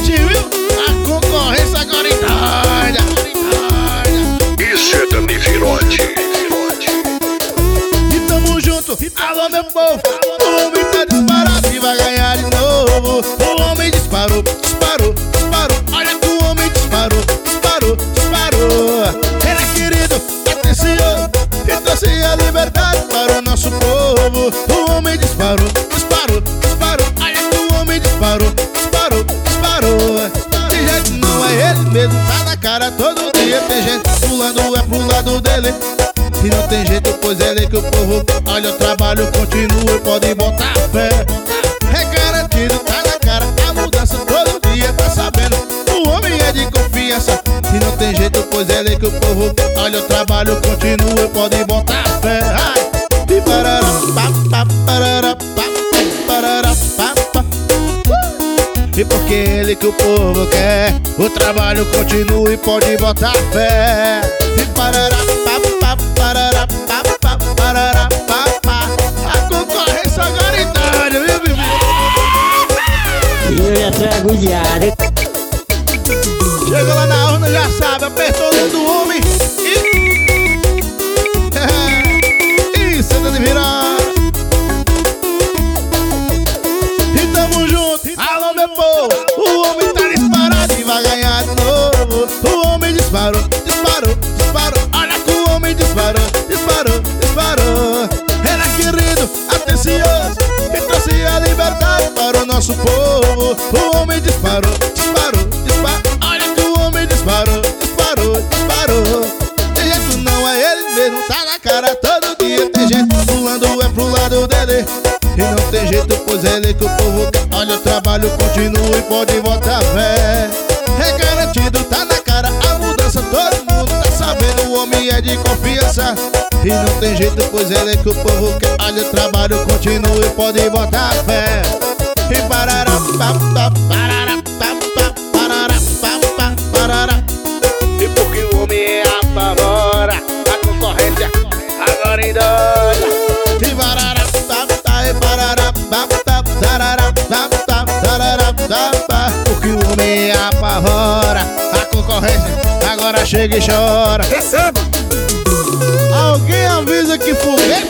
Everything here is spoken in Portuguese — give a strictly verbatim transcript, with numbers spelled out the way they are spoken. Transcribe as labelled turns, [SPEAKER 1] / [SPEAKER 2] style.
[SPEAKER 1] gente, viu? A concorrência agora endoida.
[SPEAKER 2] Isso é Dani Virote.
[SPEAKER 1] E tamo junto, alô meu povo. O homem tá disparado e vai ganhar de novo. O homem disparou, disparou, disparou. Olha que o homem disparou, disparou, disparou. Ele é querido, atencioso e trouxe a liberdade para o nosso povo. O homem disparou, disparou, disparou. Olha que o homem disparou, disparou, disparou. De jeito não é ele mesmo, tá na cara todo dia. Tem gente pulando, é pro lado dele. E não tem jeito, pois ele que o povo quer. Olha, o trabalho continua, pode botar fé. É garantido, tá na cara, a mudança todo dia, tá sabendo. O homem é de confiança. E não tem jeito, pois ele que o povo quer. Olha, o trabalho continua, pode botar fé. Ai. E parará, pá, pá, parará, pá, parará, pá, pá. E porque ele que o povo quer, o trabalho continua e pode botar fé. E parará, pá, pá, parará, pá, pá, parará, pá, pá. A concorrência agora é doida, viu, Bibi?
[SPEAKER 3] Eu já tô agoniado.
[SPEAKER 1] Chega lá na urna, já sabe, apertou o dedo do homem e... Isso, Dani Virote. E tamo junto, alô meu povo. O homem tá disparado e vai ganhar de novo. O homem disparou, disparou, disparou. Olha que o homem disparou, disparou, disparou. Ele é querido, atencioso e trouxe a liberdade para o nosso povo. O homem disparou, disparou, disparou. Olha que o homem disparou, disparou, disparou. Tem jeito não é ele mesmo, tá na cara todo dia. Tem gente pulando, é pro lado dele. E não tem jeito, pois ele que o povo quer. Olha, o trabalho continua e pode botar fé. É garantido, tá na cara, a mudança todo mundo tá sabendo. O homem é de confiança. E não tem jeito, pois ele que o povo quer. Olha, o trabalho continua e pode botar fé. E parará, pá, pá, parará, pá, pá, parará, pá, pá, parará. E porque o homem apavora, a concorrência agora endoida. E parará, pá, pá, e parará, pá, pá, tarará, pá, pá, tarará, pá, pá. Porque o homem apavora, a concorrência agora chega e chora.
[SPEAKER 4] Receba!
[SPEAKER 1] Alguém avisa que foguete